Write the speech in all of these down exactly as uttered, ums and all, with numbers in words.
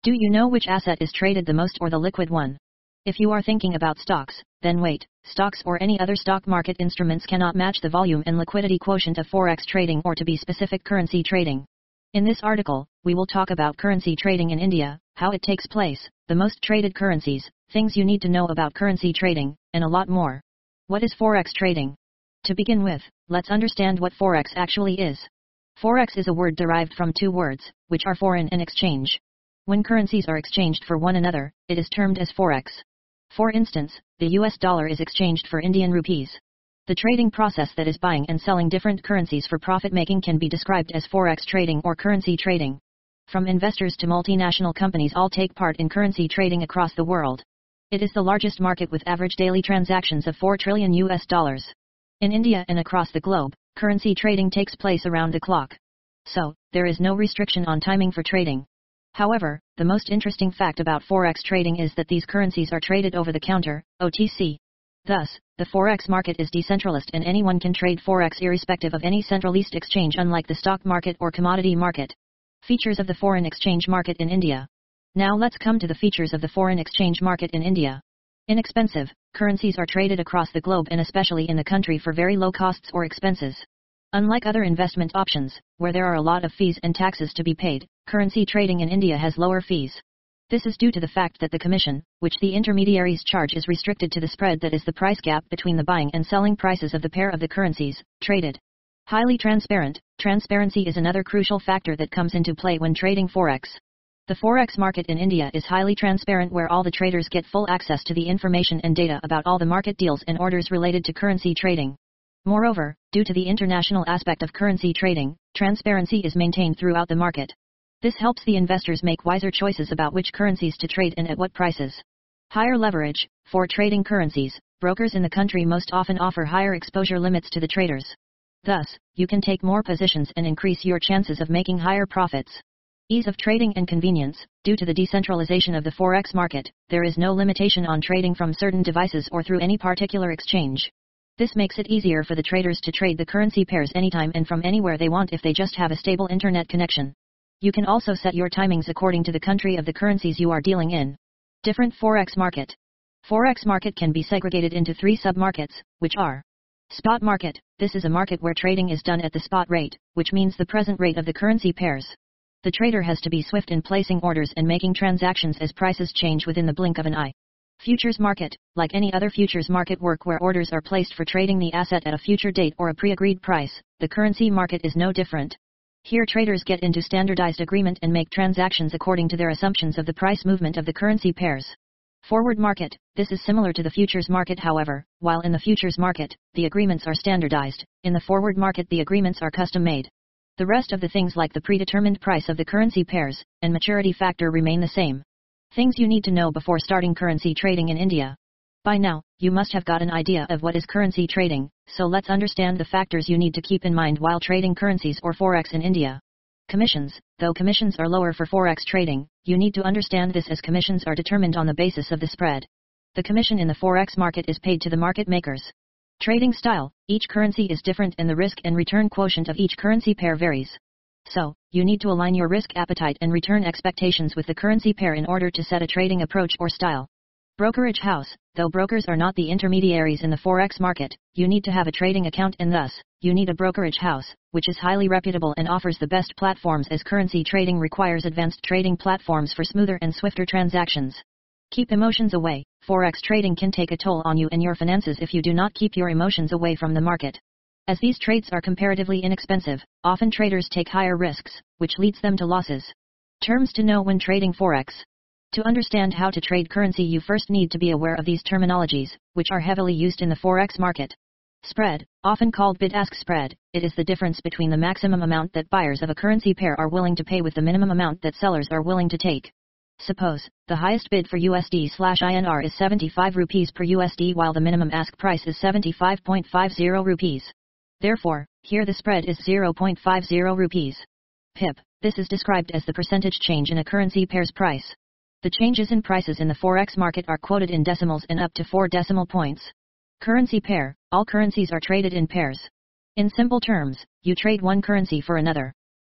Do you know which asset is traded the most or the liquid one? If you are thinking about stocks, then wait, stocks or any other stock market instruments cannot match the volume and liquidity quotient of forex trading, or to be specific, currency trading. In this article, we will talk about currency trading in India, how it takes place, the most traded currencies, things you need to know about currency trading, and a lot more. What is forex trading? To begin with, let's understand what forex actually is. Forex is a word derived from two words, which are foreign and exchange. When currencies are exchanged for one another, it is termed as forex. For instance, the U S dollar is exchanged for Indian rupees. The trading process that is buying and selling different currencies for profit-making can be described as forex trading or currency trading. From investors to multinational companies all take part in currency trading across the world. It is the largest market with average daily transactions of four trillion U S dollars. In India and across the globe, currency trading takes place around the clock. So, there is no restriction on timing for trading. However, the most interesting fact about forex trading is that these currencies are traded over the counter, O T C. Thus, the forex market is decentralized and anyone can trade forex irrespective of any centralized exchange, unlike the stock market or commodity market. Features of the foreign exchange market in India. Now let's come to the features of the foreign exchange market in India. Inexpensive, currencies are traded across the globe and especially in the country for very low costs or expenses. Unlike other investment options, where there are a lot of fees and taxes to be paid, currency trading in India has lower fees. This is due to the fact that the commission, which the intermediaries charge, is restricted to the spread, that is the price gap between the buying and selling prices of the pair of the currencies traded. Highly transparent, transparency is another crucial factor that comes into play when trading forex. The forex market in India is highly transparent, where all the traders get full access to the information and data about all the market deals and orders related to currency trading. Moreover, due to the international aspect of currency trading, transparency is maintained throughout the market. This helps the investors make wiser choices about which currencies to trade and at what prices. Higher leverage. For trading currencies, brokers in the country most often offer higher exposure limits to the traders. Thus, you can take more positions and increase your chances of making higher profits. Ease of trading and convenience. Due to the decentralization of the forex market, there is no limitation on trading from certain devices or through any particular exchange. This makes it easier for the traders to trade the currency pairs anytime and from anywhere they want if they just have a stable internet connection. You can also set your timings according to the country of the currencies you are dealing in. Different forex market. Forex market can be segregated into three sub-markets, which are: spot market. This is a market where trading is done at the spot rate, which means the present rate of the currency pairs. The trader has to be swift in placing orders and making transactions as prices change within the blink of an eye. Futures market. Like any other futures market work where orders are placed for trading the asset at a future date or a pre-agreed price, the currency market is no different. Here traders get into standardized agreement and make transactions according to their assumptions of the price movement of the currency pairs. Forward market. This is similar to the futures market, however, while in the futures market, the agreements are standardized, in the forward market the agreements are custom-made. The rest of the things like the predetermined price of the currency pairs and maturity factor remain the same. Things you need to know before starting currency trading in India. By now, you must have got an idea of what is currency trading, so let's understand the factors you need to keep in mind while trading currencies or forex in India. Commissions. Though commissions are lower for forex trading, you need to understand this as commissions are determined on the basis of the spread. The commission in the forex market is paid to the market makers. Trading style. Each currency is different and the risk and return quotient of each currency pair varies. So, you need to align your risk appetite and return expectations with the currency pair in order to set a trading approach or style. Brokerage house. Though brokers are not the intermediaries in the forex market, you need to have a trading account and thus, you need a brokerage house, which is highly reputable and offers the best platforms, as currency trading requires advanced trading platforms for smoother and swifter transactions. Keep emotions away. Forex trading can take a toll on you and your finances if you do not keep your emotions away from the market. As these trades are comparatively inexpensive, often traders take higher risks, which leads them to losses. Terms to know when trading forex. To understand how to trade currency, you first need to be aware of these terminologies, which are heavily used in the forex market. Spread, often called bid-ask spread, it is the difference between the maximum amount that buyers of a currency pair are willing to pay with the minimum amount that sellers are willing to take. Suppose, the highest bid for U S D slash I N R is seventy-five rupees per U S D while the minimum ask price is seventy-five point five zero rupees. Therefore, here the spread is zero point five zero rupees. P I P. This is described as the percentage change in a currency pair's price. The changes in prices in the forex market are quoted in decimals and up to four decimal points. Currency pair. All currencies are traded in pairs. In simple terms, you trade one currency for another.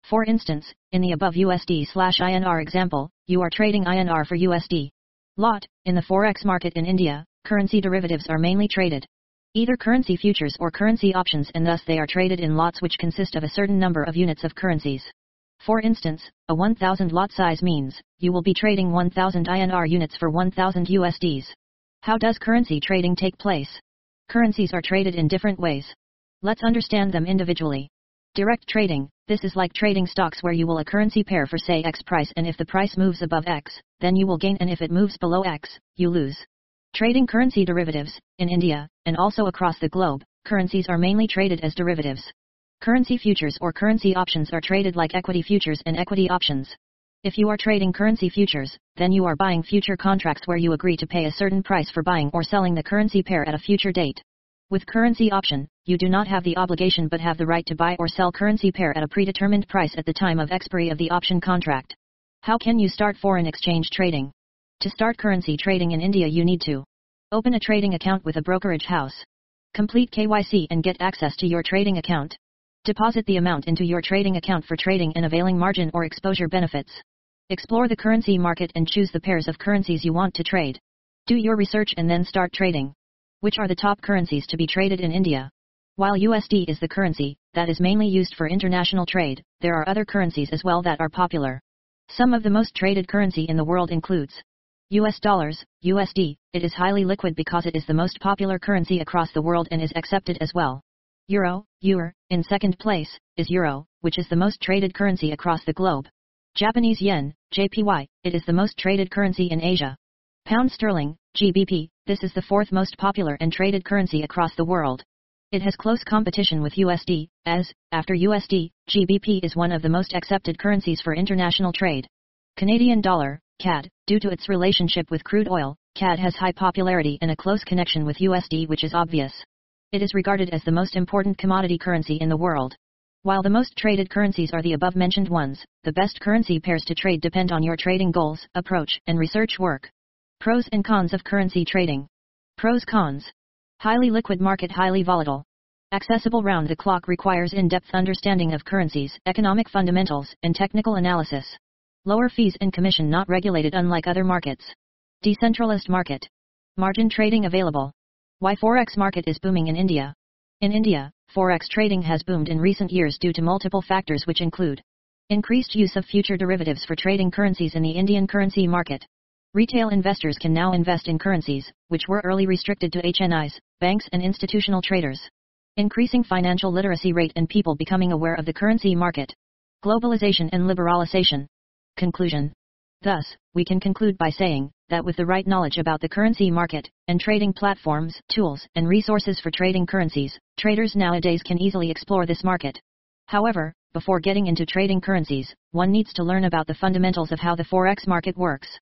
For instance, in the above U S D slash I N R example, you are trading I N R for U S D. Lot, in the Forex market in India, currency derivatives are mainly traded. Either currency futures or currency options, and thus they are traded in lots which consist of a certain number of units of currencies. For instance, a one thousand lot size means, you will be trading one thousand I N R units for one thousand U S Ds. How does currency trading take place? Currencies are traded in different ways. Let's understand them individually. Direct trading, this is like trading stocks where you will a currency pair for say X price, and if the price moves above X, then you will gain, and if it moves below X, you lose. Trading currency derivatives, in India, and also across the globe, currencies are mainly traded as derivatives. Currency futures or currency options are traded like equity futures and equity options. If you are trading currency futures, then you are buying future contracts where you agree to pay a certain price for buying or selling the currency pair at a future date. With currency option, you do not have the obligation but have the right to buy or sell currency pair at a predetermined price at the time of expiry of the option contract. How can you start foreign exchange trading? To start currency trading in India, you need to open a trading account with a brokerage house. Complete K Y C and get access to your trading account. Deposit the amount into your trading account for trading and availing margin or exposure benefits. Explore the currency market and choose the pairs of currencies you want to trade. Do your research and then start trading. Which are the top currencies to be traded in India? While U S D is the currency that is mainly used for international trade, there are other currencies as well that are popular. Some of the most traded currency in the world includes U S dollars, U S D. It is highly liquid because it is the most popular currency across the world and is accepted as well. Euro, E U R, in second place, is Euro, which is the most traded currency across the globe. Japanese yen, J P Y, it is the most traded currency in Asia. Pound sterling, G B P, this is the fourth most popular and traded currency across the world. It has close competition with U S D, as, after U S D, G B P is one of the most accepted currencies for international trade. Canadian dollar, C A D, due to its relationship with crude oil, C A D has high popularity and a close connection with U S D, which is obvious. It is regarded as the most important commodity currency in the world. While the most traded currencies are the above-mentioned ones, the best currency pairs to trade depend on your trading goals, approach, and research work. Pros and cons of currency trading. Pros cons. Highly liquid market, highly volatile. Accessible round the clock, requires in-depth understanding of currencies, economic fundamentals, and technical analysis. Lower fees and commission, not regulated unlike other markets. Decentralized market. Margin trading available. Why Forex market is booming in India. In India, Forex trading has boomed in recent years due to multiple factors which include increased use of future derivatives for trading currencies in the Indian currency market. Retail investors can now invest in currencies, which were early restricted to H N Is, banks and institutional traders. Increasing financial literacy rate and people becoming aware of the currency market. Globalization and liberalization. Conclusion. Thus, we can conclude by saying that with the right knowledge about the currency market, and trading platforms, tools, and resources for trading currencies, traders nowadays can easily explore this market. However, before getting into trading currencies, one needs to learn about the fundamentals of how the Forex market works.